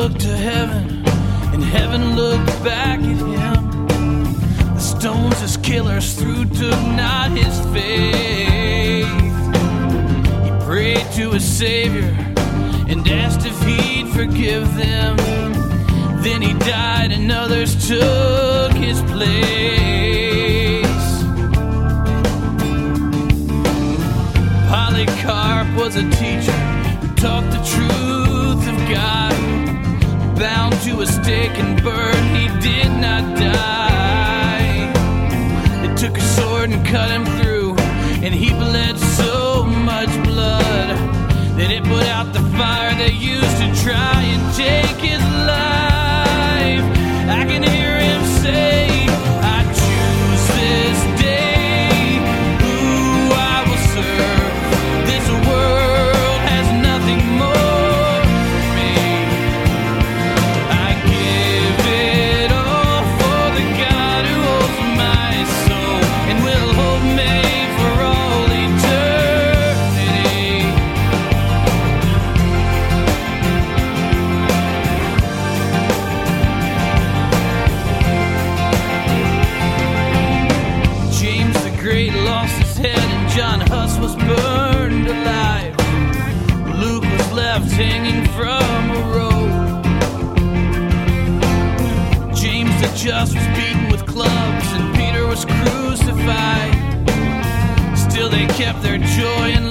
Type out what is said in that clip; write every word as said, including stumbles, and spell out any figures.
looked to heaven, and heaven looked back at him. The stones his killers threw took not his faith. He prayed to his Savior and asked if he'd forgive them. Then he died and others took his place. Polycarp was a teacher who taught the truth of God. Bound to a stake and burned, he did not die. They took a sword and cut him through, and he bled so much blood that it put out the fire they used to try and take his life. I can hear him say, I choose this day who I will serve. This world has nothing more for me. I give it all for the God who holds my soul and will hold me for all eternity. James the Great lost his head and John Huss was burned alive. Luke was left hanging from a rope. James the Just was beaten with clubs and Peter was crucified. Still they kept their joy and